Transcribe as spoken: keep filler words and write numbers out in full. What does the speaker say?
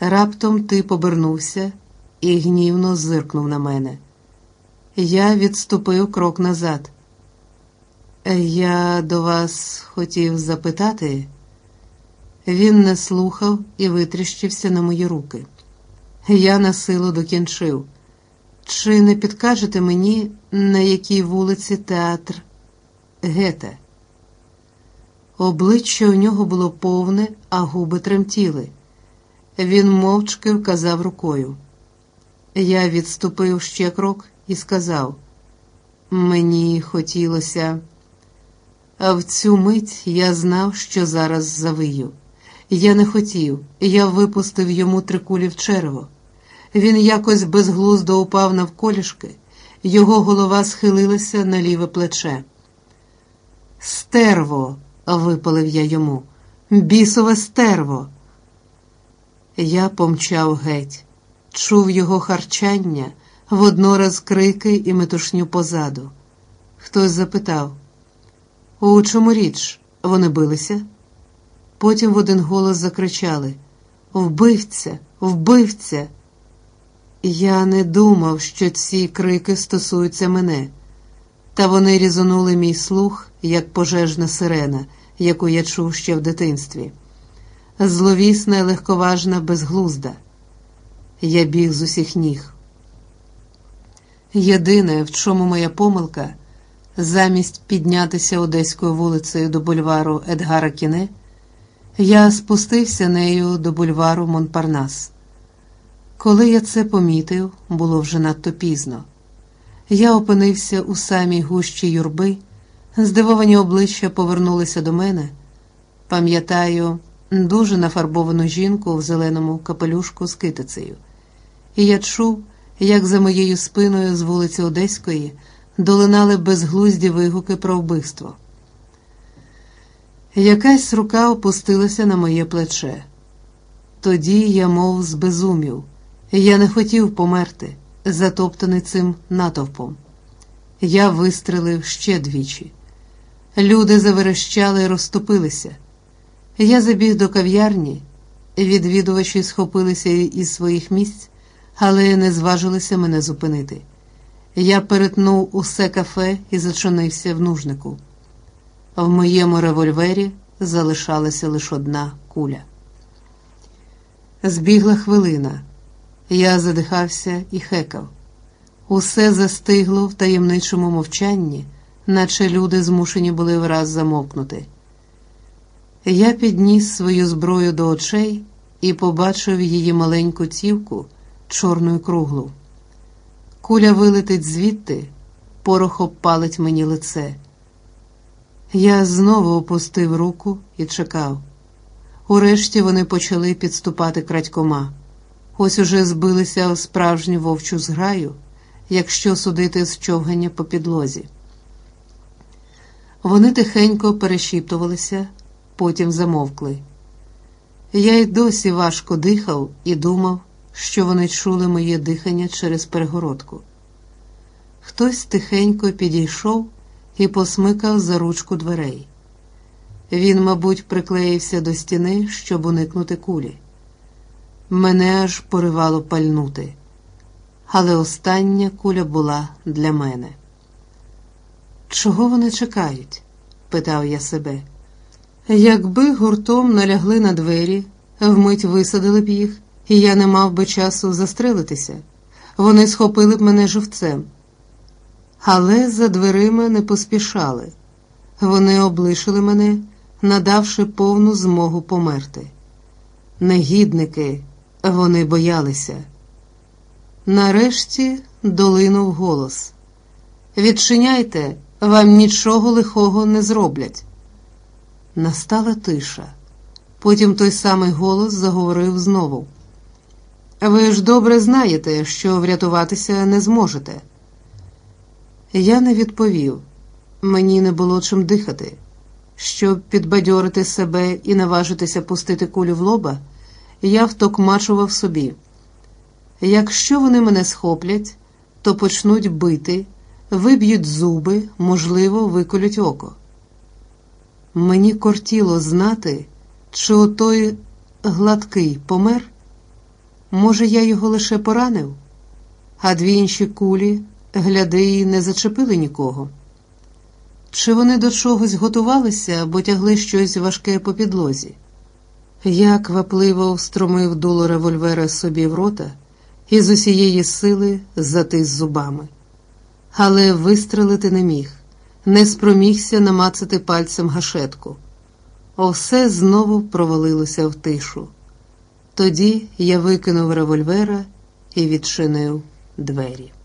Раптом тип обернувся і гнівно зиркнув на мене. Я відступив крок назад. «Я до вас хотів запитати...» Він не слухав і витріщився на мої руки. Я насилу докінчив. «Чи не підкажете мені, на якій вулиці театр Гете?» Обличчя у нього було повне, а губи тремтіли. Він мовчки вказав рукою. Я відступив ще крок і сказав: «Мені хотілося...» А в цю мить я знав, що зараз завию. Я не хотів, я випустив йому три кулі в черево. Він якось безглуздо упав навколішки, його голова схилилася на ліве плече. «Стерво!» – випалив я йому. «Бісове стерво!» Я помчав геть, чув його харчання, воднораз крики і метушню позаду. Хтось запитав: «У чому річ? Вони билися?» Потім в один голос закричали: «Вбивця! Вбивця!» Я не думав, що ці крики стосуються мене, та вони різонули мій слух, як пожежна сирена, яку я чув ще в дитинстві. Зловісна і легковажна безглузда. Я біг з усіх ніг. Єдине, в чому моя помилка, замість піднятися Одеською вулицею до бульвару Едгара Кіне, я спустився нею до бульвару Монпарнас. Коли я це помітив, було вже надто пізно. Я опинився у самій гущі юрби, здивовані обличчя повернулися до мене. Пам'ятаю дуже нафарбовану жінку в зеленому капелюшку з китицею. І я чув, як за моєю спиною з вулиці Одеської долинали безглузді вигуки про вбивство. Якась рука опустилася на моє плече. Тоді я мов збезумів. Я не хотів померти, затоптаний цим натовпом. Я вистрелив ще двічі. Люди заверещали і розступилися. Я забіг до кав'ярні, відвідувачі схопилися із своїх місць, але не зважилися мене зупинити. Я перетнув усе кафе і зачинився в нужнику. В моєму револьвері залишалася лише одна куля. Збігла хвилина. Я задихався і хекав. Усе застигло в таємничому мовчанні, наче люди змушені були враз замовкнути. Я підніс свою зброю до очей і побачив її маленьку цівку, чорну й круглу. Куля вилетить звідти, порох обпалить мені лице. Я знову опустив руку і чекав. Урешті вони почали підступати крадькома. Ось уже збилися в справжню вовчу зграю, якщо судити з човгання по підлозі. Вони тихенько перешіптувалися, потім замовкли. Я й досі важко дихав і думав, що вони чули моє дихання через перегородку. Хтось тихенько підійшов і посмикав за ручку дверей. Він, мабуть, приклеївся до стіни, щоб уникнути кулі. Мене аж поривало пальнути, але остання куля була для мене. «Чого вони чекають?» – питав я себе. Якби гуртом налягли на двері, вмить висадили б їх, і я не мав би часу застрелитися. Вони схопили б мене живцем. Але за дверима не поспішали. Вони облишили мене, надавши повну змогу померти. Негідники, вони боялися. Нарешті долинув голос: «Відчиняйте, вам нічого лихого не зроблять». Настала тиша. Потім той самий голос заговорив знову: «Ви ж добре знаєте, що врятуватися не зможете». Я не відповів. Мені не було чим дихати. Щоб підбадьорити себе і наважитися пустити кулю в лоба, я втокмачував собі: якщо вони мене схоплять, то почнуть бити, виб'ють зуби, можливо, виколють око. Мені кортіло знати, чи отой гладкий помер, Може, я його лише поранив? А дві інші кулі, гляди, і не зачепили нікого. Чи вони до чогось готувалися або тягли щось важке по підлозі? Я квапливо встромив дуло револьвера собі в рота і з усієї сили затис зубами. Але вистрелити не міг, не спромігся намацати пальцем гашетку. Все знову провалилося в тишу. Тоді я викинув револьвера і відчинив двері.